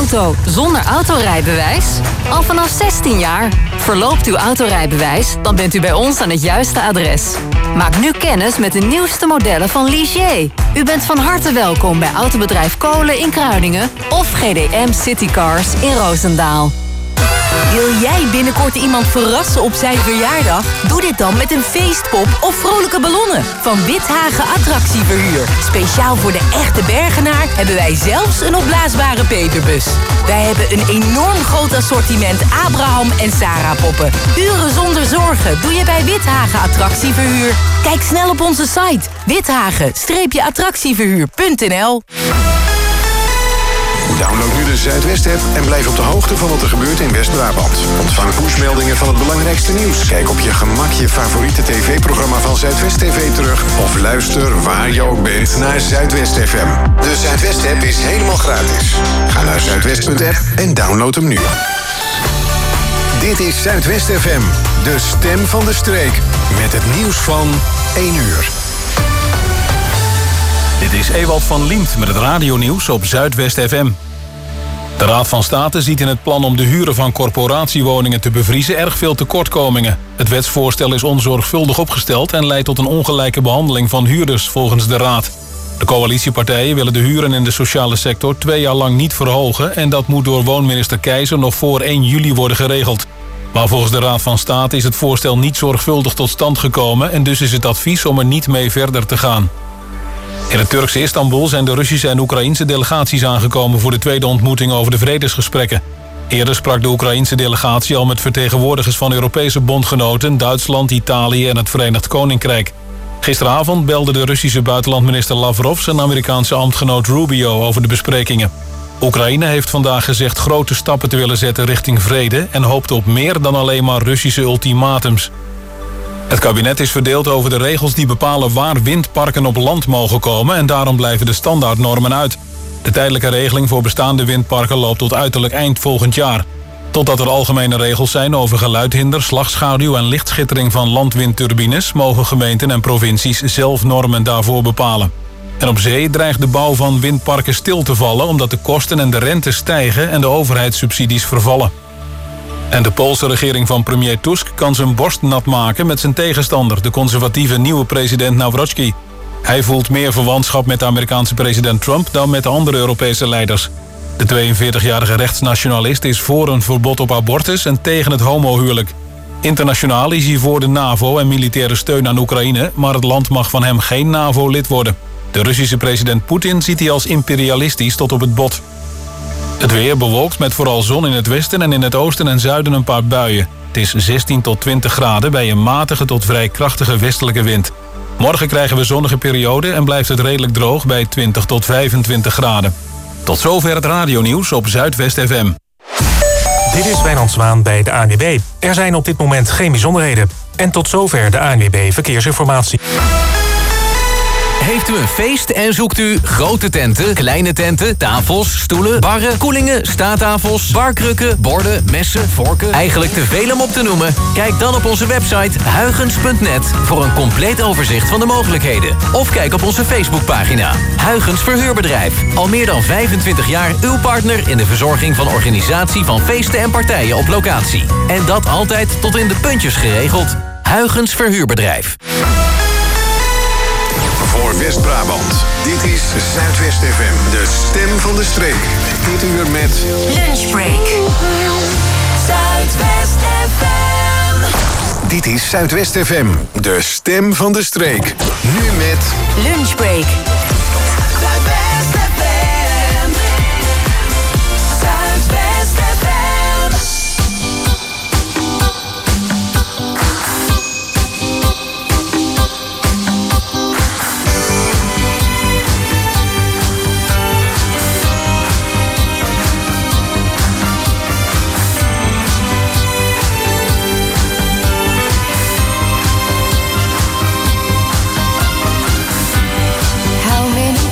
auto zonder autorijbewijs? Al vanaf 16 jaar. Verloopt uw autorijbewijs, dan bent u bij ons aan het juiste adres. Maak nu kennis met de nieuwste modellen van Ligier. U bent van harte welkom bij Autobedrijf Kolen in Kruiningen of GDM Citycars in Roosendaal. Wil jij binnenkort iemand verrassen op zijn verjaardag? Doe dit dan met een feestpop of vrolijke ballonnen van Withagen Attractieverhuur. Speciaal voor de echte Bergenaar hebben wij zelfs een opblaasbare peperbus. Wij hebben een enorm groot assortiment Abraham en Sarah poppen. Uren zonder zorgen doe je bij Withagen Attractieverhuur. Kijk snel op onze site withagen-attractieverhuur.nl. Download nu de Zuidwest-app en blijf op de hoogte van wat er gebeurt in West-Brabant. Ontvang pushmeldingen van het belangrijkste nieuws. Kijk op je gemak je favoriete tv-programma van Zuidwest TV terug. Of luister waar je ook bent naar Zuidwest FM. De Zuidwest-app is helemaal gratis. Ga naar zuidwest.app en download hem nu. Dit is Zuidwest FM, de stem van de streek. Met het nieuws van 1 uur. Dit is Ewald van Liemt met het radionieuws op Zuidwest FM. De Raad van State ziet in het plan om de huren van corporatiewoningen te bevriezen erg veel tekortkomingen. Het wetsvoorstel is onzorgvuldig opgesteld en leidt tot een ongelijke behandeling van huurders volgens de Raad. De coalitiepartijen willen de huren in de sociale sector 2 jaar lang niet verhogen en dat moet door woonminister Keizer nog voor 1 juli worden geregeld. Maar volgens de Raad van State is het voorstel niet zorgvuldig tot stand gekomen en dus is het advies om er niet mee verder te gaan. In het Turkse Istanbul zijn de Russische en Oekraïnse delegaties aangekomen voor de tweede ontmoeting over de vredesgesprekken. Eerder sprak de Oekraïnse delegatie al met vertegenwoordigers van Europese bondgenoten, Duitsland, Italië en het Verenigd Koninkrijk. Gisteravond belde de Russische buitenlandminister Lavrov zijn Amerikaanse ambtgenoot Rubio over de besprekingen. Oekraïne heeft vandaag gezegd grote stappen te willen zetten richting vrede en hoopt op meer dan alleen maar Russische ultimatums. Het kabinet is verdeeld over de regels die bepalen waar windparken op land mogen komen en daarom blijven de standaardnormen uit. De tijdelijke regeling voor bestaande windparken loopt tot uiterlijk eind volgend jaar. Totdat er algemene regels zijn over geluidhinder, slagschaduw en lichtschittering van landwindturbines mogen gemeenten en provincies zelf normen daarvoor bepalen. En op zee dreigt de bouw van windparken stil te vallen omdat de kosten en de rente stijgen en de overheidssubsidies vervallen. En de Poolse regering van premier Tusk kan zijn borst nat maken met zijn tegenstander, de conservatieve nieuwe president Nawrocki. Hij voelt meer verwantschap met de Amerikaanse president Trump dan met de andere Europese leiders. De 42-jarige rechtsnationalist is voor een verbod op abortus en tegen het homohuwelijk. Internationaal is hij voor de NAVO en militaire steun aan Oekraïne, maar het land mag van hem geen NAVO-lid worden. De Russische president Poetin ziet hij als imperialistisch tot op het bot. Het weer bewolkt met vooral zon in het westen en in het oosten en zuiden een paar buien. Het is 16 tot 20 graden bij een matige tot vrij krachtige westelijke wind. Morgen krijgen we zonnige periode en blijft het redelijk droog bij 20 tot 25 graden. Tot zover het radionieuws op Zuidwest FM. Dit is Wijnand Zwaan bij de ANWB. Er zijn op dit moment geen bijzonderheden. En tot zover de ANWB Verkeersinformatie. Heeft u een feest en zoekt u grote tenten, kleine tenten, tafels, stoelen, barren, koelingen, staattafels, barkrukken, borden, messen, vorken? Eigenlijk te veel om op te noemen? Kijk dan op onze website huygens.net voor een compleet overzicht van de mogelijkheden. Of kijk op onze Facebookpagina. Huygens Verhuurbedrijf. Al meer dan 25 jaar uw partner in de verzorging van organisatie van feesten en partijen op locatie. En dat altijd tot in de puntjes geregeld. Huygens Verhuurbedrijf. Voor West-Brabant. Dit is Zuidwest FM, de stem van de streek. Dit uur met Lunchbreak. Zuidwest FM. Dit is Zuidwest FM, de stem van de streek. Nu met Lunchbreak. Zuidwest FM. Zuidwest FM. How many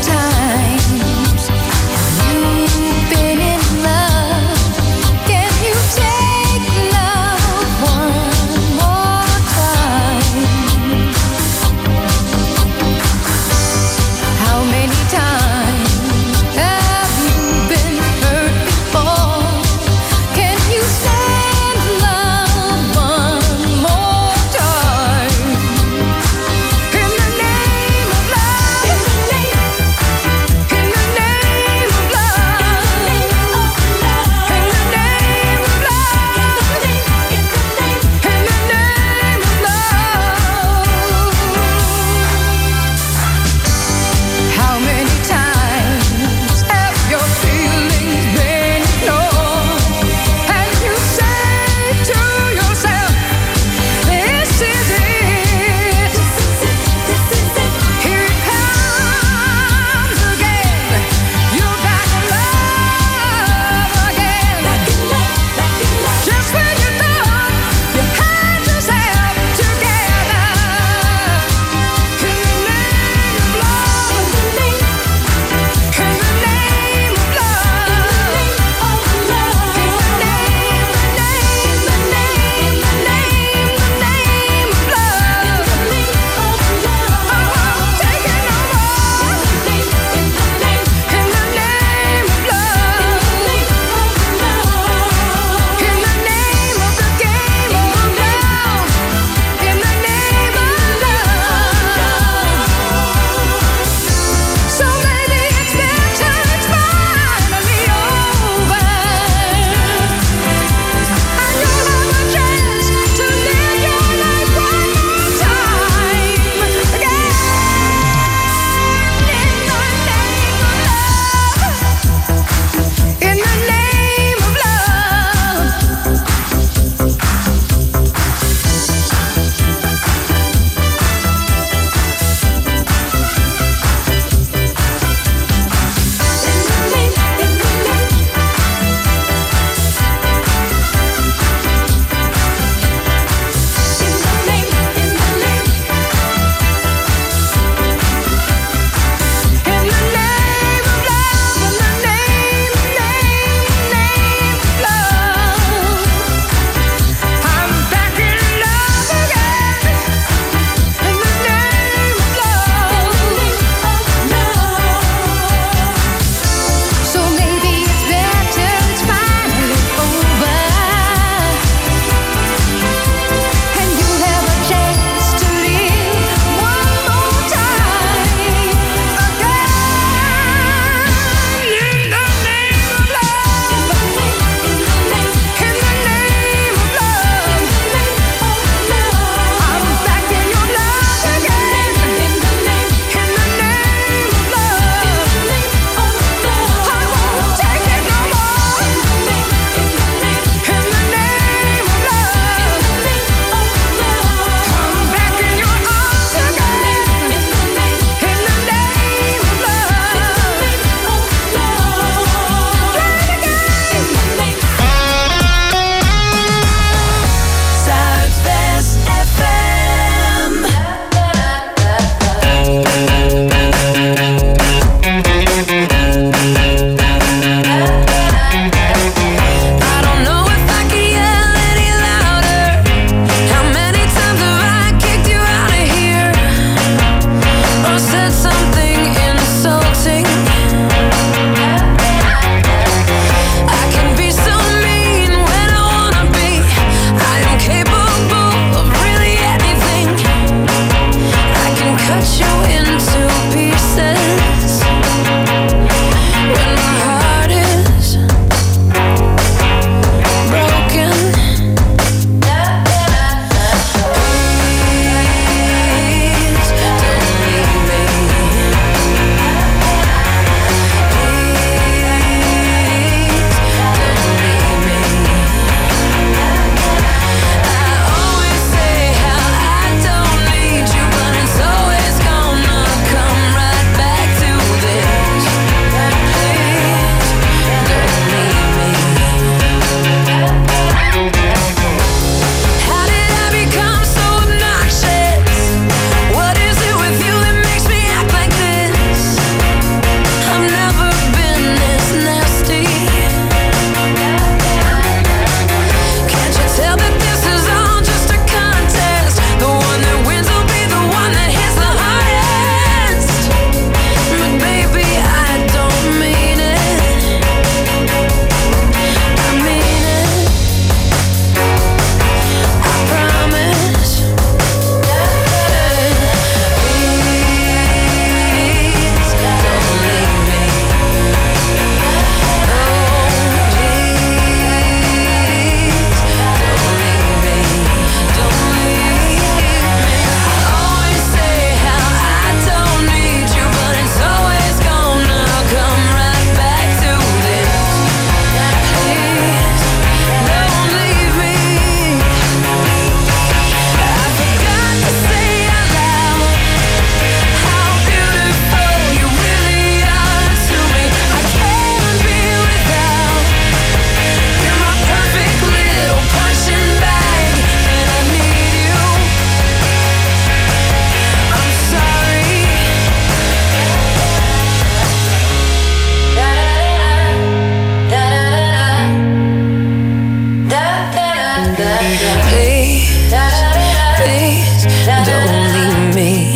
Please, don't leave me.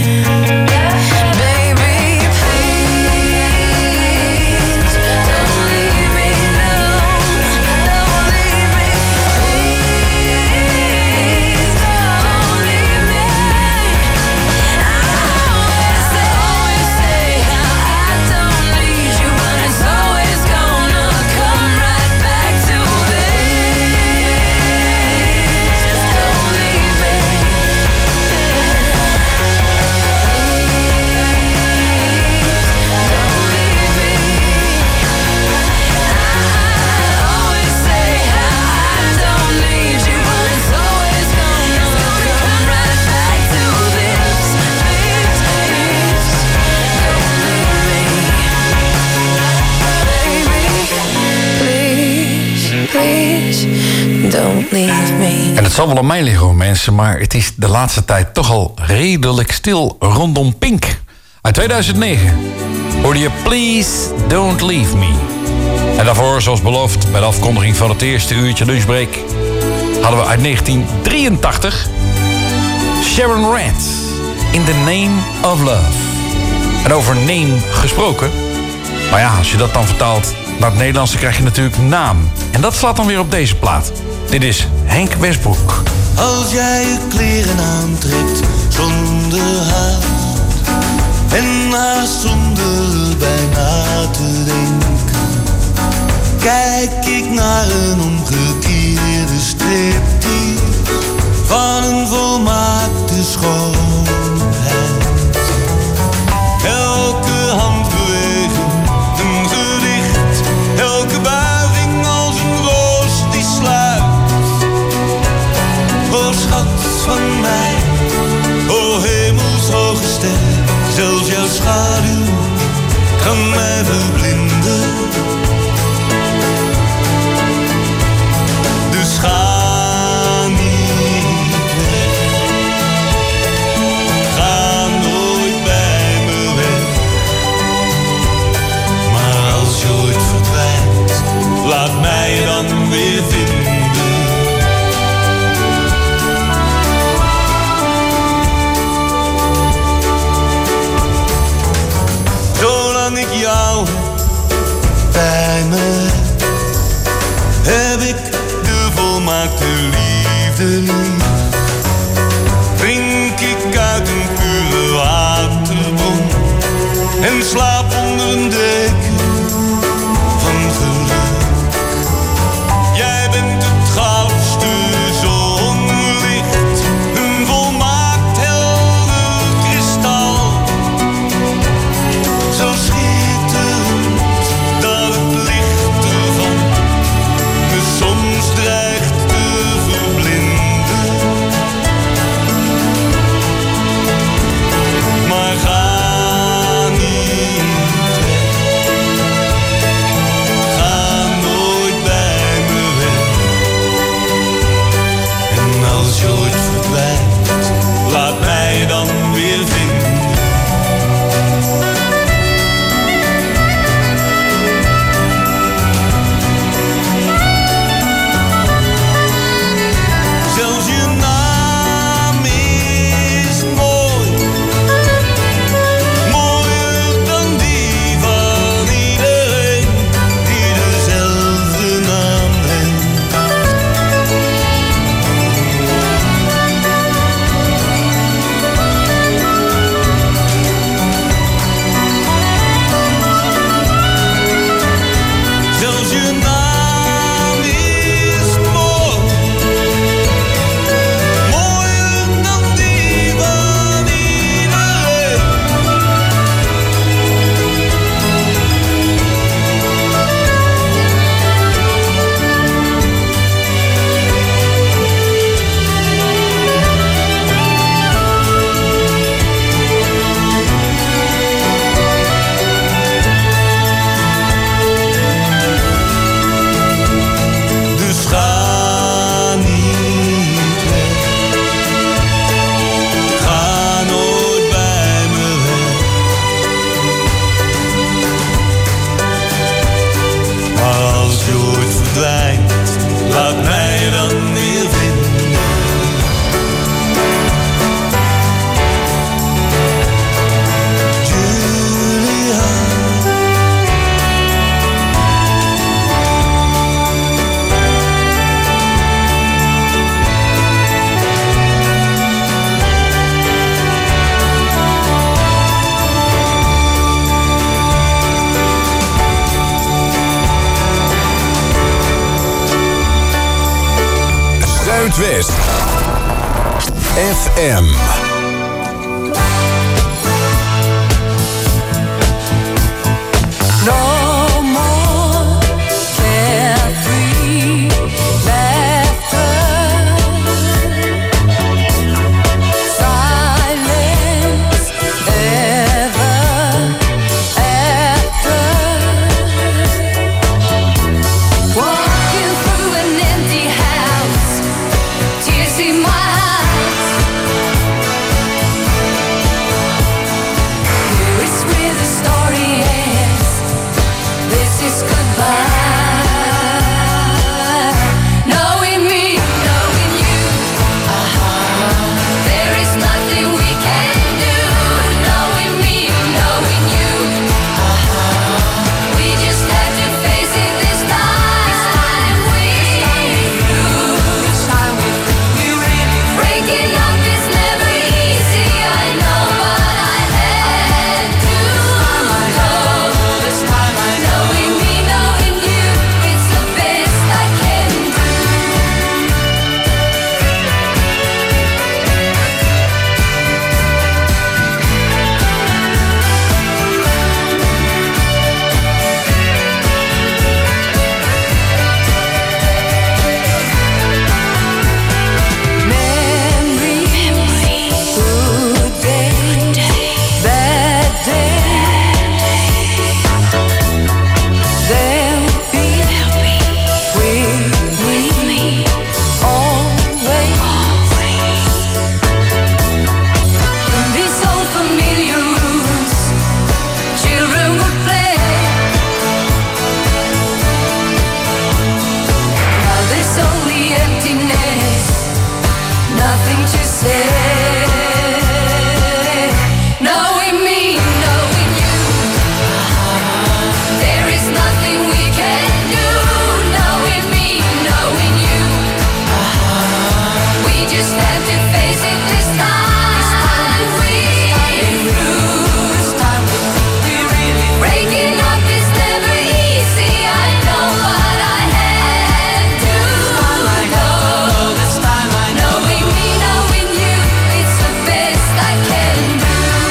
Don't leave me. En het zal wel aan mij liggen, hoor, mensen, maar het is de laatste tijd toch al redelijk stil rondom Pink. Uit 2009 hoorde je Please Don't Leave Me. En daarvoor, zoals beloofd, bij de afkondiging van het eerste uurtje lunchbreak, hadden we uit 1983 Sharon Rand, In the Name of Love. En over name gesproken, maar ja, als je dat dan vertaalt naar het Nederlands, dan krijg je natuurlijk naam. En dat slaat dan weer op deze plaat. Dit is Henk Westbroek. Als jij je kleren aantrekt zonder haast en haast zonder bijna te denken, kijk ik naar een omgekeerde striptease van een volmaakte schoonheid. Elke handbeweging een gedicht, elke buiging als een roos die sluit. O schat van mij, o hemelshoge ster, zelfs jouw schaduw kan mij verblinden. Dus ga niet weg, ga nooit bij me weg. Maar als je ooit verdwijnt, laat mij dan weer vinden. Zolang ik jou bij me heb ik de volmaakte liefde lief. Drink ik uit een pure waterbron en slaap onder een deken van geluk. Jij bent het goudste zonlicht, een volmaakt helder kristal. Zo schitterend dat het licht ervan me soms dreigt te verblinden. Maar ga niet Zuidwest FM. No more carefree laughter, silence ever after. Walking through an empty house, tears in my eyes. Here is where the story ends. This is goodbye. Knowing me, knowing you, there is nothing we can do. Knowing me, knowing you, we just have to face it this time. We lose. Breaking up is never easy, I know, but I had to go. Knowing me, knowing you, it's the best I can do. Memory, good day, bad day. They'll be with me always. In these old familiar rooms, children would play. Now there's only emptiness, nothing to say. Knowing me, knowing you, there is nothing we can do. Knowing me, knowing you, we just have to face it this time. We lose. Breaking up is never easy, I know, but I had to go. Knowing me, knowing you, it's the best I can do.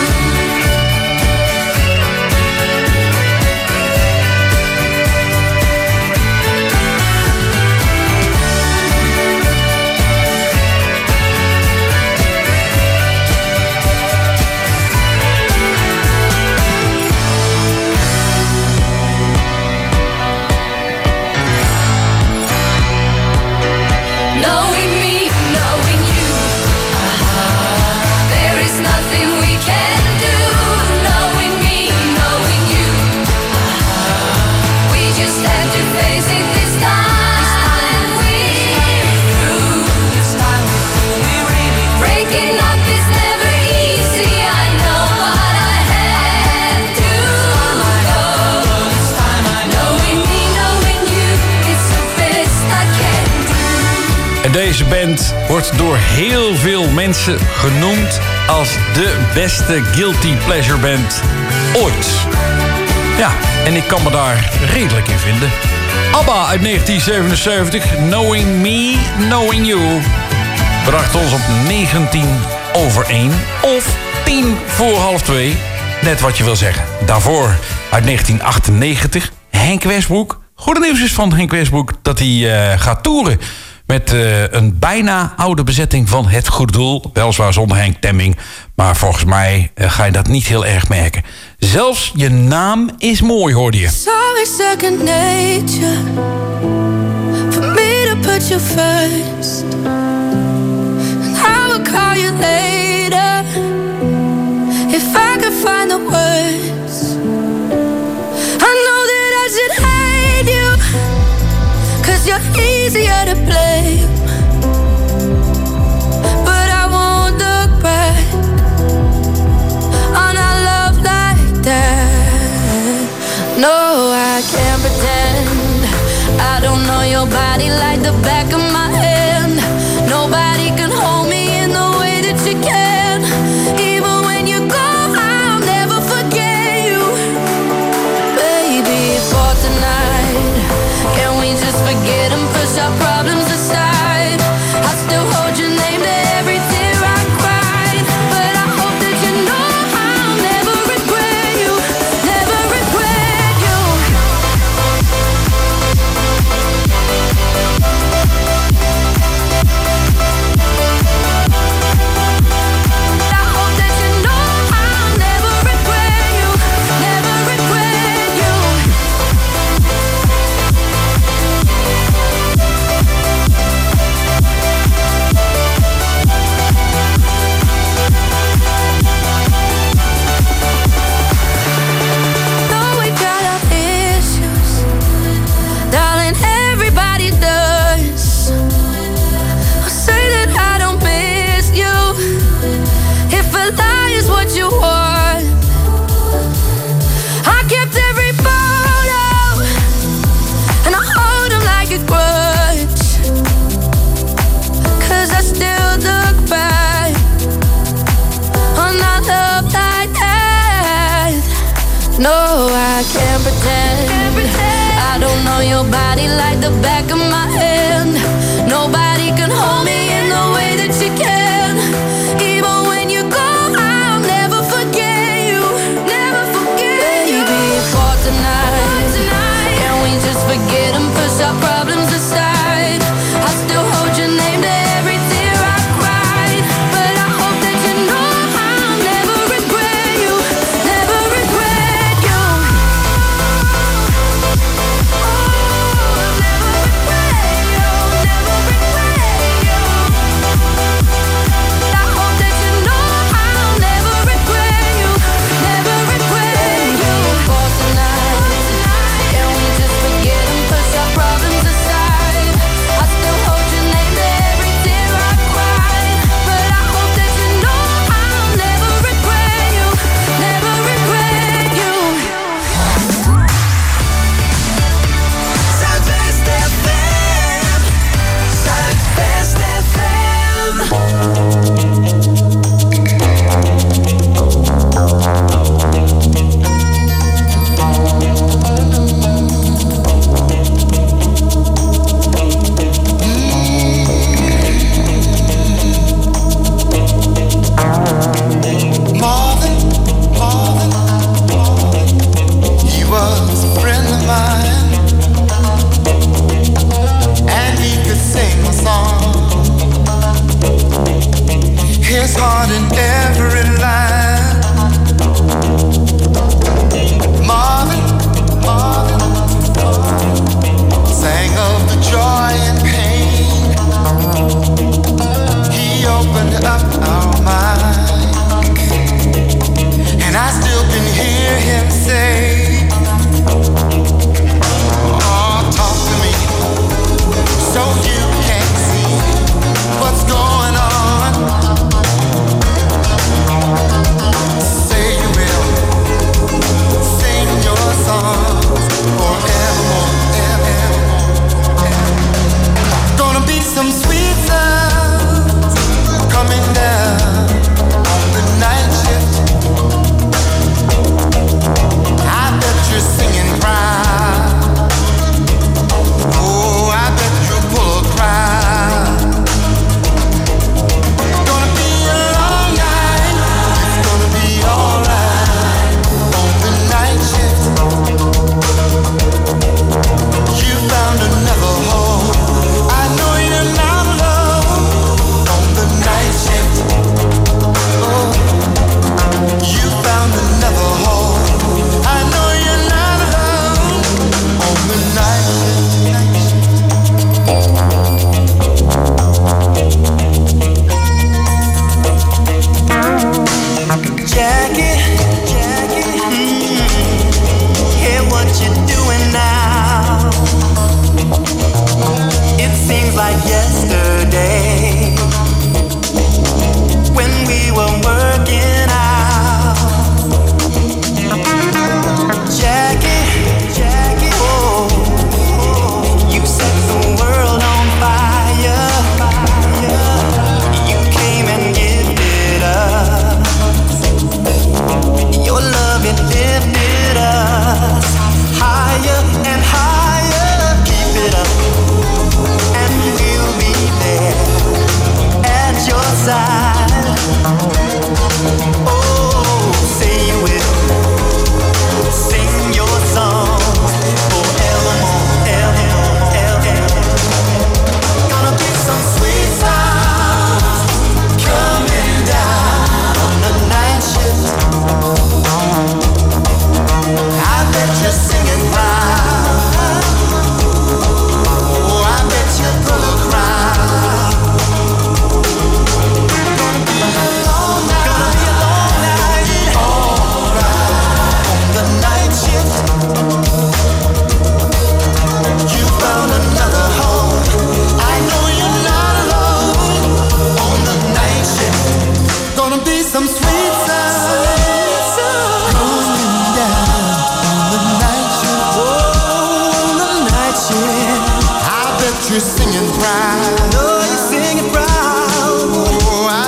Knowing me, knowing you, there is nothing we can do. Knowing me, knowing you, we just have to face it this time. We lose. Breaking up is never easy, I know, but I had to go. Knowing me, knowing you, it's the best I can do. En deze band wordt door heel veel mensen genoemd als de beste guilty pleasure band ooit. Ja, en ik kan me daar redelijk in vinden. ABBA uit 1977, Knowing Me, Knowing You, bracht ons op 1:19 of 1:10 net wat je wil zeggen. Daarvoor uit 1998, Henk Westbroek. Goede nieuws is van Henk Westbroek dat hij gaat toeren met een bijna oude bezetting van Het Goede Doel. Weliswaar zonder Henk Temming, maar volgens mij ga je dat niet heel erg merken. Zelfs je naam is mooi, hoorde je. Sorry, second nature for me to put you first. And I will call you later if I could find the words. I know that I should hate you, 'cause you're easier to blame. But I won't look back on our love like that. No, I can't pretend I don't know your body like the back of my hand. Nobody can hold me in the way that you can. Even when you go, I'll never forget you. Baby, for tonight, can we just forget and push our problems aside? I No, I can't pretend. I don't know your body like the back of my hand. Nobody can hold me in the way that you can. Even when you go, I'll never forget you. Never forget you. Baby, for tonight, can we just forget and push our problems aside? I still hold your name to every tear I cried. But I hope that you know I'll never regret you. Never regret you.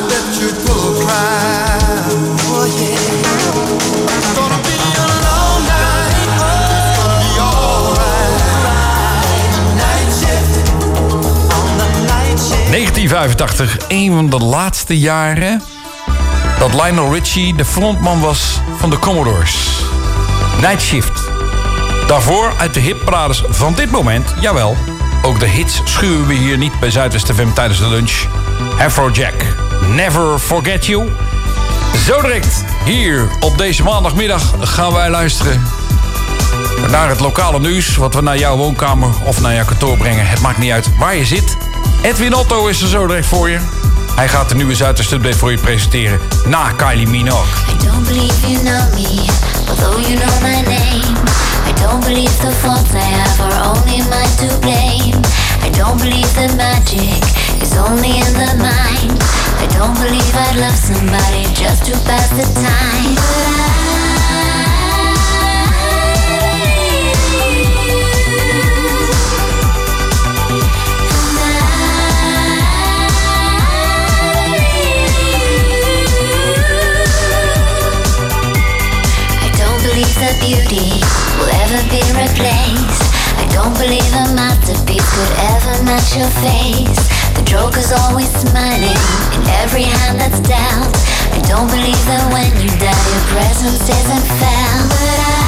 Gonna be alone 1985, een van de laatste jaren dat Lionel Richie de frontman was van de Commodores. Night Shift. Daarvoor uit de hitparades van dit moment, jawel, ook de hits schuwen we hier niet bij Zuidwest FM tijdens de lunch. Afrojack, Never Forget You. Zo direct, hier op deze maandagmiddag gaan wij luisteren naar het lokale nieuws, wat we naar jouw woonkamer of naar jouw kantoor brengen. Het maakt niet uit waar je zit. Edwin Otto is er zo direct voor je. Hij gaat de nieuwe Zuidwest Update voor je presenteren na Kylie Minogue. I don't believe you know me, although you know my name. I don't believe the faults I have are only mine to blame. I don't believe the magic is only in the mind. I don't believe I'd love somebody just to pass the time. That beauty will ever be replaced. I don't believe a masterpiece could ever match your face. The joker's always smiling in every hand that's dealt. I don't believe that when you die your presence isn't felt. But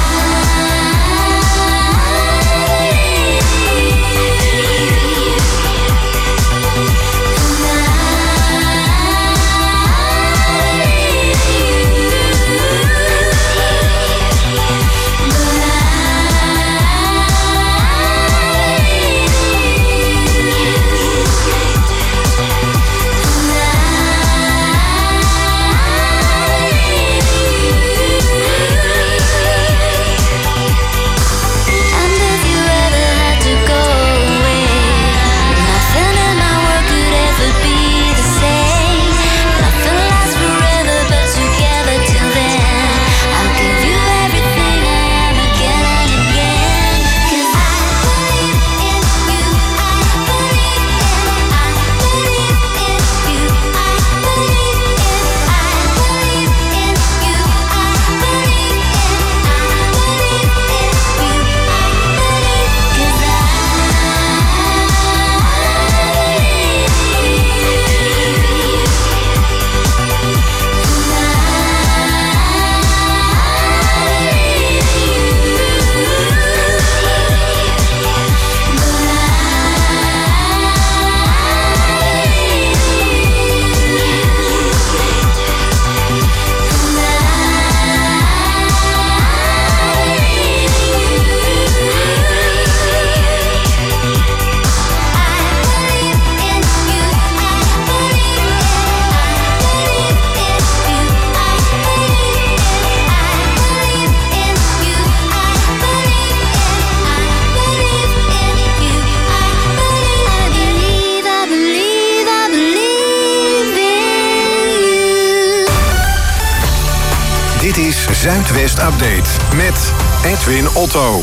Zuidwest Update met Edwin Otto.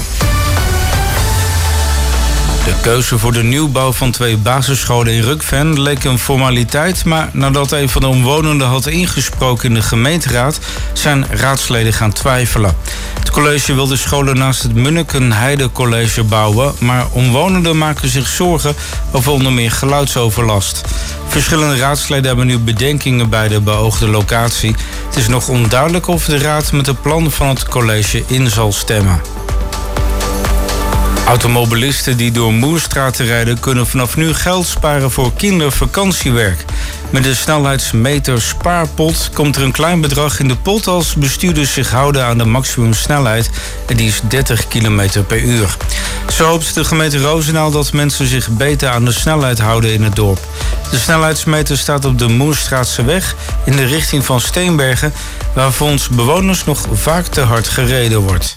De keuze voor de nieuwbouw van 2 basisscholen in Rukven leek een formaliteit, maar nadat een van de omwonenden had ingesproken in de gemeenteraad, zijn raadsleden gaan twijfelen. Het college wil de scholen naast het Munnikenheide College bouwen, maar omwonenden maken zich zorgen over onder meer geluidsoverlast. Verschillende raadsleden hebben nu bedenkingen bij de beoogde locatie. Het is nog onduidelijk of de raad met het plan van het college in zal stemmen. Automobilisten die door Moerstraten rijden kunnen vanaf nu geld sparen voor kindervakantiewerk. Met de snelheidsmeter Spaarpot komt er een klein bedrag in de pot als bestuurders zich houden aan de maximumsnelheid. En die is 30 km per uur. Zo hoopt de gemeente Roosendaal dat mensen zich beter aan de snelheid houden in het dorp. De snelheidsmeter staat op de Moerstraatsche weg in de richting van Steenbergen, waar volgens bewoners nog vaak te hard gereden wordt.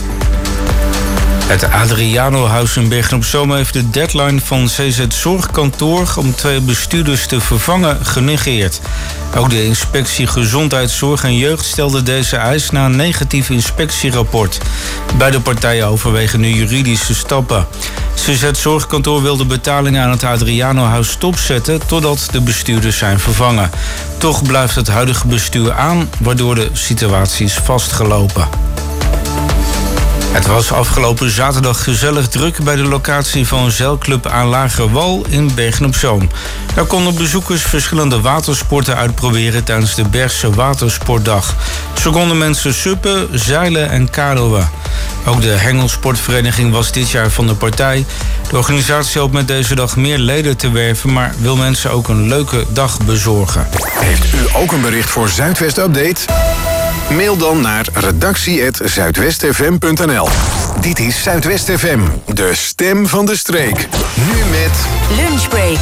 Het Adriano-huis in Bergen-op-Zoom heeft de deadline van CZ Zorgkantoor om 2 bestuurders te vervangen genegeerd. Ook de inspectie Gezondheidszorg en Jeugd stelde deze eis na een negatief inspectierapport. Beide partijen overwegen nu juridische stappen. CZ Zorgkantoor wil de betaling aan het Adriano-huis stopzetten totdat de bestuurders zijn vervangen. Toch blijft het huidige bestuur aan, waardoor de situatie is vastgelopen. Het was afgelopen zaterdag gezellig druk bij de locatie van zeilclub aan Lagerwal in Bergen-op-Zoom. Daar konden bezoekers verschillende watersporten uitproberen tijdens de Bergse Watersportdag. Zo konden mensen suppen, zeilen en kanoën. Ook de hengelsportvereniging was dit jaar van de partij. De organisatie hoopt met deze dag meer leden te werven, maar wil mensen ook een leuke dag bezorgen. Heeft u ook een bericht voor Zuidwest Update? Mail dan naar redactie@zuidwestfm.nl. Dit is Zuidwest FM, de stem van de streek. Nu met Lunchbreak.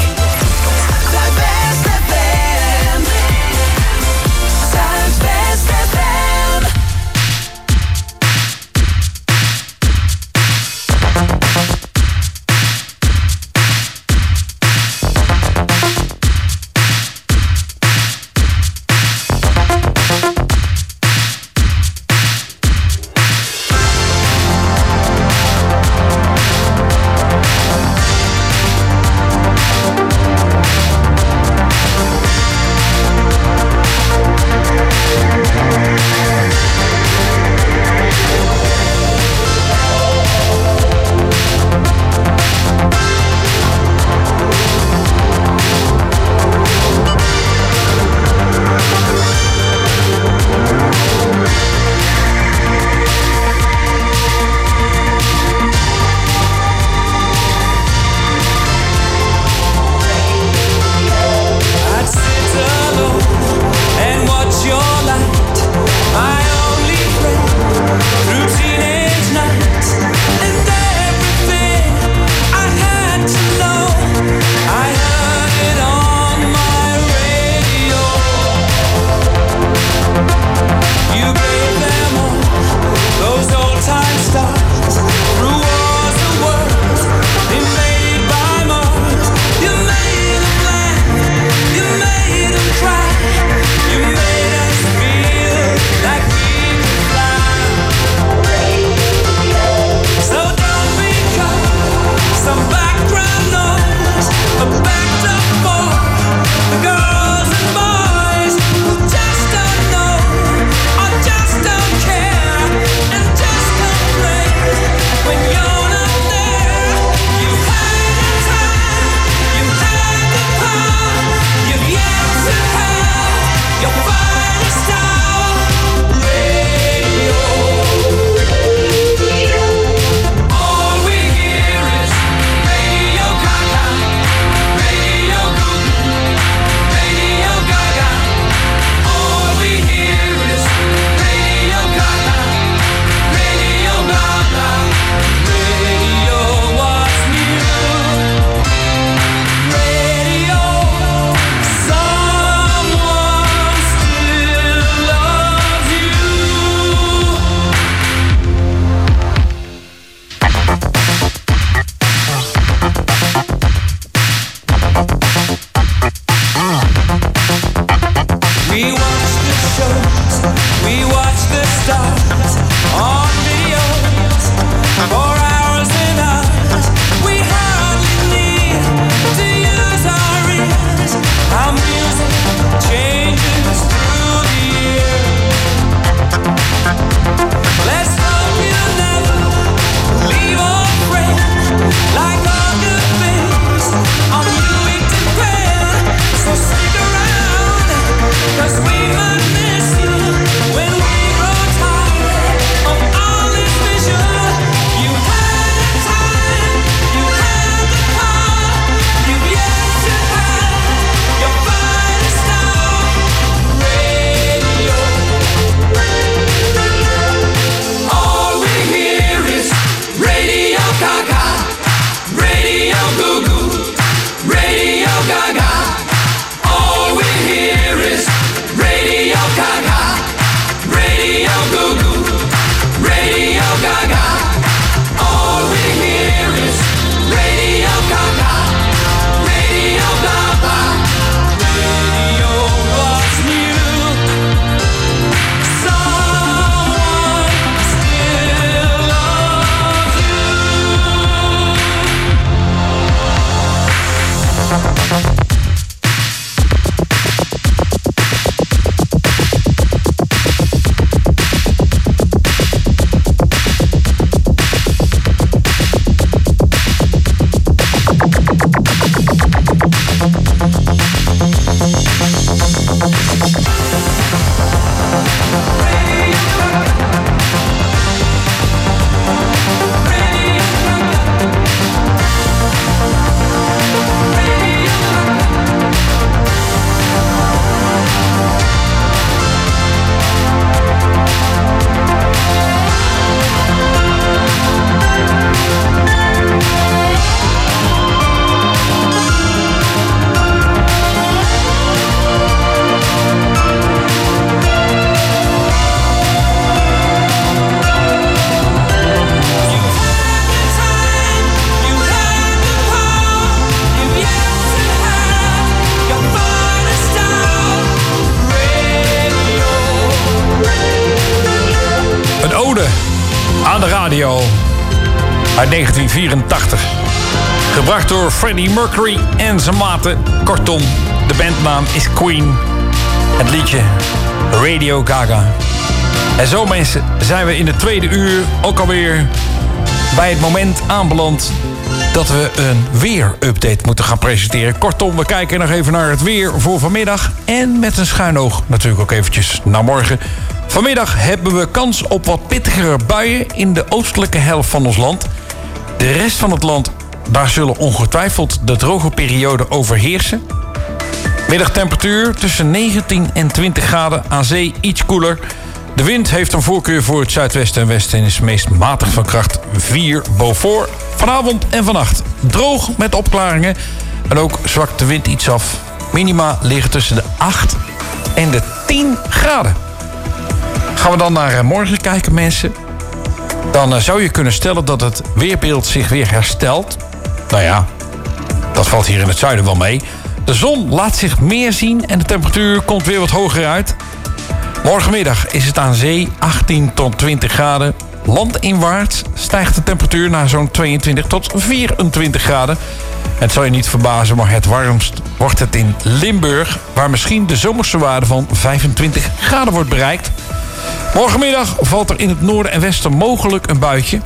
aan de radio uit 1984. Gebracht door Freddie Mercury en zijn maten. Kortom, de bandnaam is Queen. Het liedje Radio Gaga. En zo mensen zijn we in de tweede uur ook alweer bij het moment aanbeland dat we een weerupdate moeten gaan presenteren. Kortom, we kijken nog even naar het weer voor vanmiddag. En met een schuin oog natuurlijk ook eventjes naar morgen. Vanmiddag hebben we kans op wat pittigere buien in de oostelijke helft van ons land. De rest van het land, daar zullen ongetwijfeld de droge perioden overheersen. Middagtemperatuur tussen 19 en 20 graden, aan zee iets koeler. De wind heeft een voorkeur voor het zuidwesten en westen en is meest matig van kracht 4 Beaufort. Vanavond en vannacht droog met opklaringen en ook zwakt de wind iets af. Minima liggen tussen de 8 en de 10 graden. Gaan we dan naar morgen kijken, mensen. Dan zou je kunnen stellen dat het weerbeeld zich weer herstelt. Nou ja, dat valt hier in het zuiden wel mee. De zon laat zich meer zien en de temperatuur komt weer wat hoger uit. Morgenmiddag is het aan zee 18 tot 20 graden. Landinwaarts stijgt de temperatuur naar zo'n 22 tot 24 graden. Het zal je niet verbazen, maar het warmst wordt het in Limburg, waar misschien de zomerse waarde van 25 graden wordt bereikt. Morgenmiddag valt er in het noorden en westen mogelijk een buitje.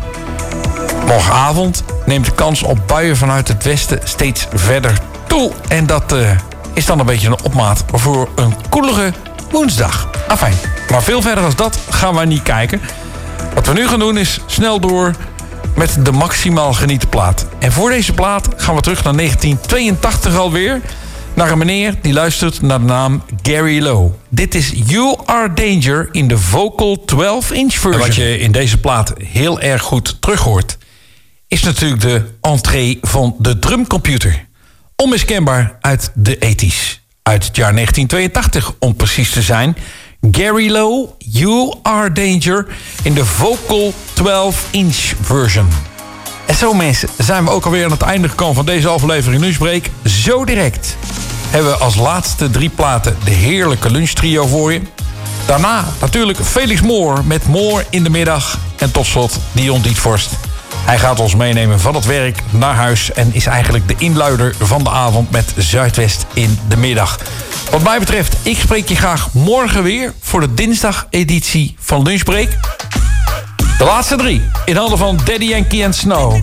Morgenavond neemt de kans op buien vanuit het westen steeds verder toe. En dat is dan een beetje een opmaat voor een koelere woensdag. Afijn, maar veel verder dan dat gaan wij niet kijken. Wat we nu gaan doen is snel door met de maximaal genieten plaat. En voor deze plaat gaan we terug naar 1982 alweer. Naar een meneer die luistert naar de naam Gary Lowe. Dit is You Are Danger in de vocal 12-inch version. En wat je in deze plaat heel erg goed terug hoort, is natuurlijk de entree van de drumcomputer. Onmiskenbaar uit de 80's. Uit het jaar 1982 om precies te zijn. Gary Lowe, You Are Danger in de vocal 12-inch version. En zo mensen, zijn we ook alweer aan het einde gekomen van deze aflevering Lunchbreak. Zo direct hebben we als laatste 3 platen de heerlijke lunchtrio voor je. Daarna natuurlijk Felix Moore met Moore in de middag. En tot slot Dion Dietvorst. Hij gaat ons meenemen van het werk naar huis en is eigenlijk de inluider van de avond met Zuidwest in de middag. Wat mij betreft, ik spreek je graag morgen weer voor de dinsdag-editie van Lunchbreak. De laatste 3 in handen van Daddy Yankee and Snow,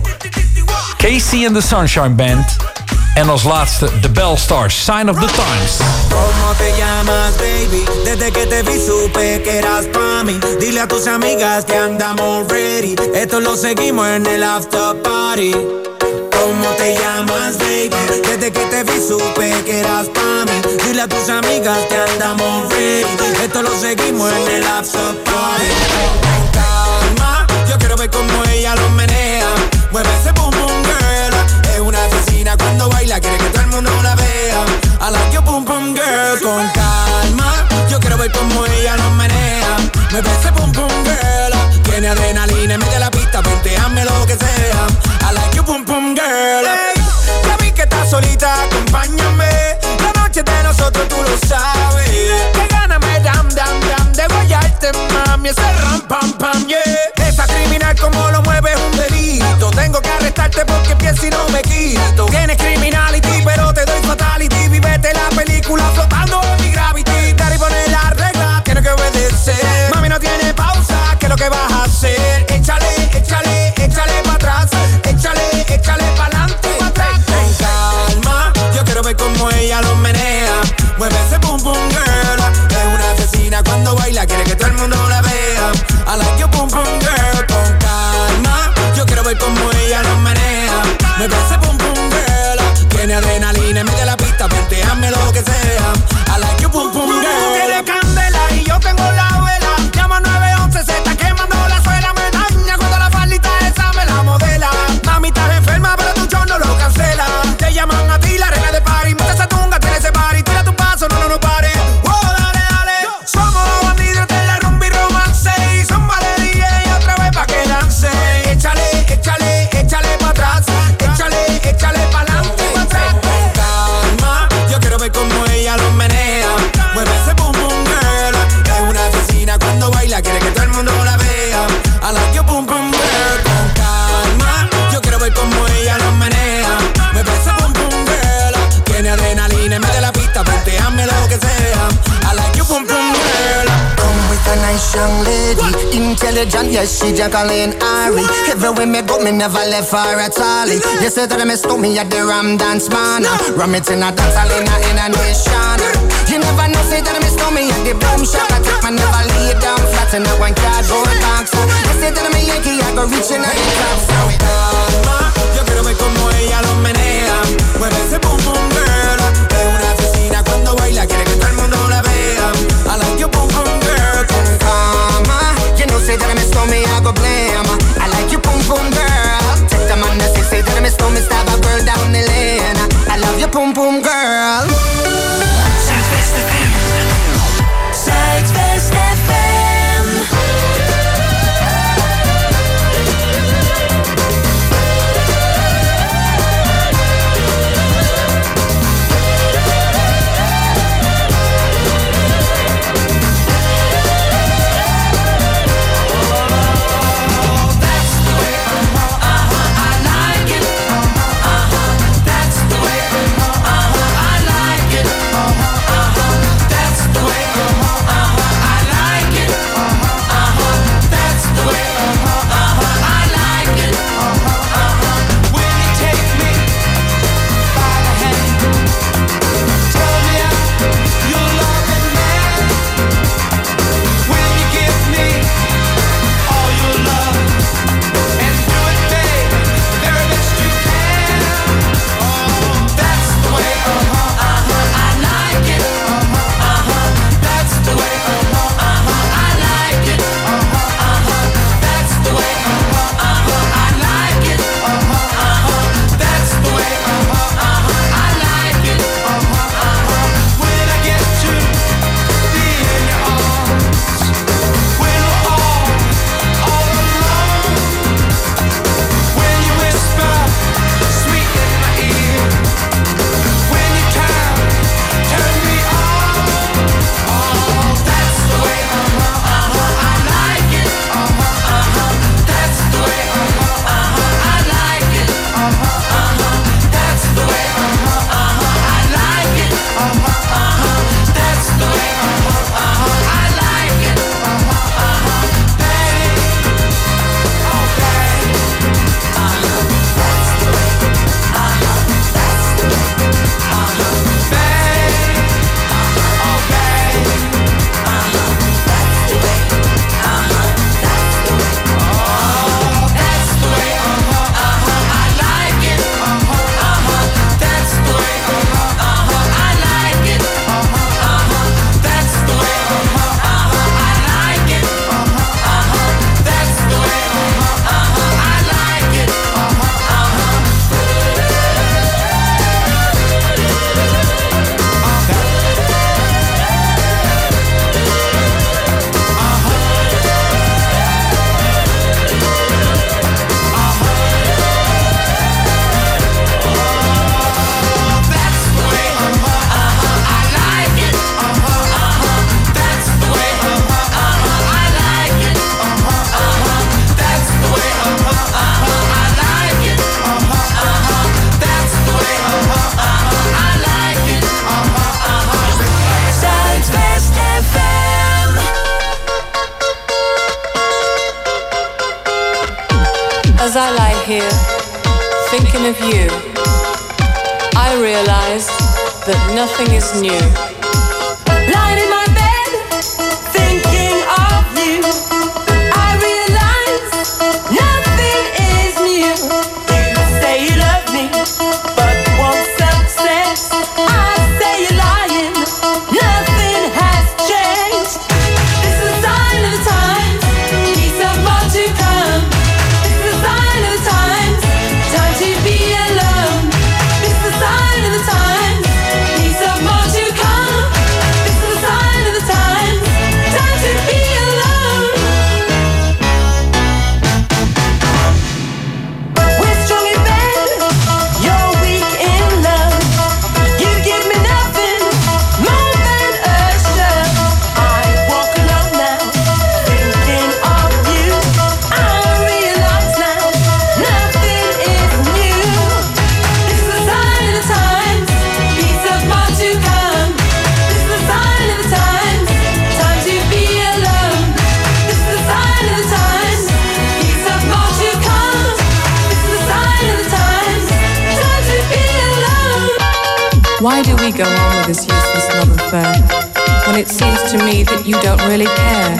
Casey and the Sunshine Band en als laatste The Bell Stars, Sign of the Times. ¿Cómo te llamas, baby? Desde que te vi supe que eras pa' mí. Dile a tus amigas que andamos ready. Esto lo seguimos en el after party. ¿Cómo te llamas, baby? Desde que te vi supe que eras pa' mí. Dile a tus amigas que andamos ready. Esto lo seguimos en el after party. Con calma, yo quiero ver cómo ella lo menea. Mueve ese boom boom girl. Es una asesina cuando baila, quiere que todo el mundo la vea. I like your boom boom girl. Con calma, yo quiero ver cómo ella lo menea. Mueve ese boom boom girl. Tiene adrenalina, mete la pista, venteame lo que sea. I like your boom boom girl. Hey, ya vi que estás solita, acompáñame. La noche es de nosotros, tú lo sabes. Que gana me dam dam dam de guayarte, mami. Ese ram pam pam, yeah. Esa criminal como lo mueve es un delito. Tengo que arrestarte porque pienso y no me quito. Tienes criminality, pero te doy fatality. Vivete la película flotando en mi gravity. Daddy pone la regla, tiene que obedecer. Mami no tiene pausa, ¿qué es lo que vas a hacer? Échale, échale, échale pa' atrás. Échale, échale pa'lante. Ten calma, yo quiero ver cómo ella lo menea. Mueve ese boom boom girl. Es una asesina cuando baila, quiere que todo el mundo la vea. I like your boom boom girl. Con calma, yo quiero ver cómo ella lo menea. Mueve ese boom boom girl. Tiene adrenalina, mete la pista, venteame lo que sea. I like your boom boom girl. Tú tienes candela y yo tengo la vela. Llama 911, se está quemando la suela. Me daña cuando la faldita esa me la modela. Mami, estás enferma, pero tu show no lo cancela. Te llaman a ti, la reina de party. Mucha esa tunga, tiene ese party. Tira tu paso, no, no, no pare. Oh, dale, dale. Somos bandidos de la rumba y romance. Y son valería y otra vez pa' que lance. Échale, échale, échale pa' atrás. Échale, échale pa'lante. Con calma, yo quiero ver cómo ella lo menea. Mueve strong lady, intelligent, yes, she Jacqueline Ari. Everywhere me go, me never left her at all. You said that me stole me at the Ram Dance Man. Ram it in a dance hall in a nation. You never know, say that me stole me at the Boom Shop. I take my never lay down flat in a one cardboard box. You said that me Yankee, I go reaching out the top. So yo quiero ver como ella lo menea. Mueve ese boom boom girl. Es una asesina cuando baila, quiere que todo el mundo la vea. I like your boom boom girl. Con calma, you know say that me stole me, I go blame. I like your boom boom girl. Take the man that say that me stole me, stab a girl down the lane. I love your boom boom girl. Zuidwest FM. Zuidwest FM. As I lie here, thinking of you, I realize that nothing is new. Lying in my bed, thinking of you, I realize nothing is new. You say you love me, but won't success. I say you're lying, nothing has changed. This is a sign of the times, peace of more to come. This is a sign of the times, time to be alone. This is a sign of the times, peace of more to come. we go on with this useless love affair when it seems to me that you don't really care?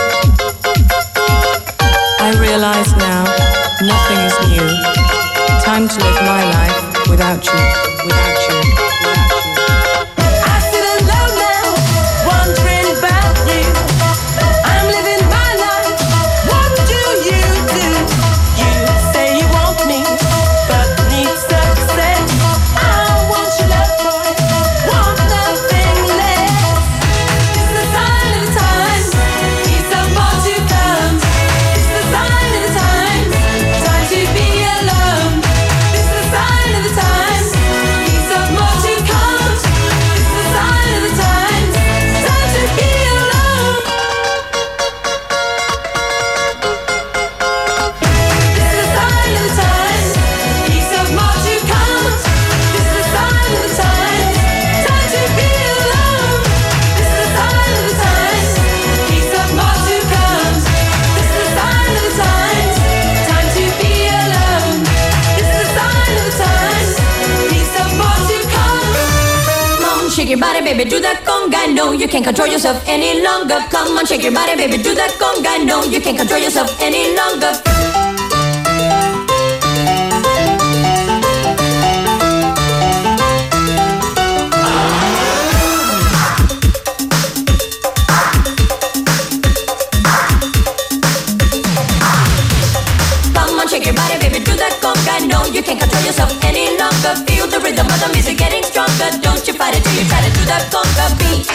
I realize now, nothing is new. Time to live my life without you, without you, without you. I sit alone now, wondering about you. I'm living my life, what do you do? You say you want me, but need success. I want your love, boy, want nothing less. It's the sign of the times, he's so far to come. It's the sign of the times, time to be alone. It's the sign of the times, he's so more to come. It's the sign of the times, time to be alone. It's the sign of the times, he's so more to come. It's the sign of the times, time to be alone. It's the sign of the times, he's so more to come. It's the sign of the times, time to be alone. It's the sign of the times, he's so more to come. Come on, shake your body, baby, do that conga. No, you can't control yourself any longer. Come on, shake your body, baby, do that conga. No, you can't control yourself any longer. Come on, shake your body, baby, do that conga. No, you can't control yourself any longer. Feel the rhythm of the music getting stronger. Don't you fight it till you try to do that conga beat.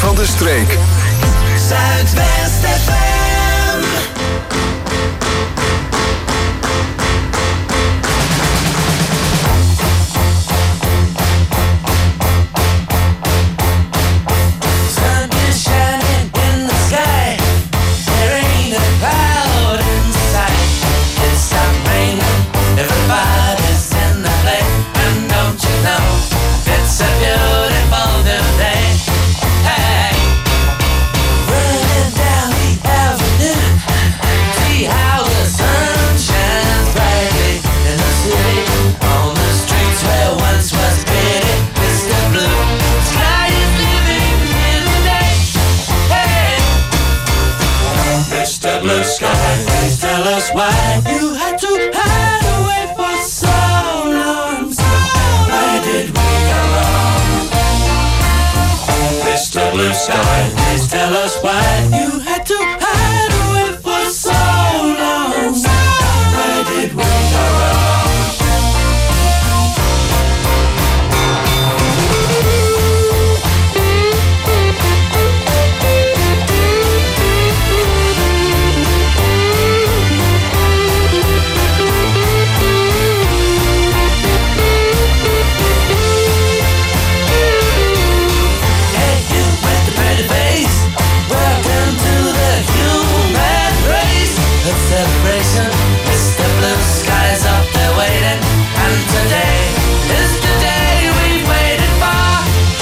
van de streek. Zuidwest FM. Why you had to hide away for so long? Where did we go wrong? Mr. Blue Sky, please tell us why you had to hide away for so long. Where did we go wrong? Celebration, Mr. Blue Sky's up there waiting, and today is the day we've waited for.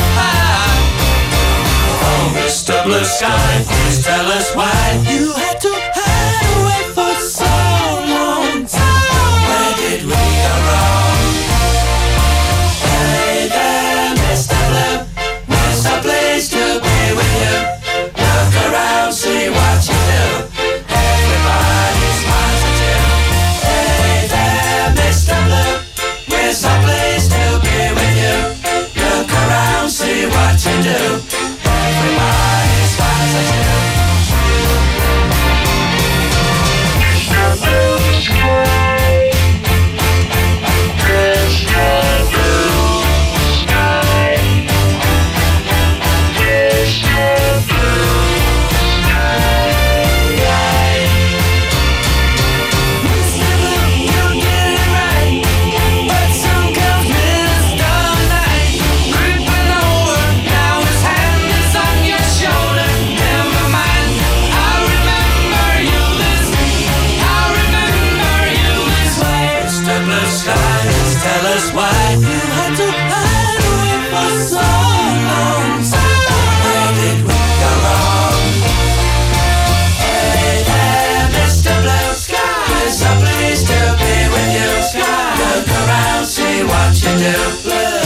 Oh, Mr. Blue Sky, please tell us why you had to hide away for so long. Where did we go wrong? Hey there, Mr. Blue, there's a place to be with you. Look around, see what you do. It's a place to be with you. Look around, see what you do. Everybody smiles at you. Mr. Blue Sky, Mr. Blue Sky, Mr. Blue tell us why you had to hide away for so long. Where did we go wrong? Hey there, Mr. Blue Sky, it's a place to be with you. Look around, see what you do.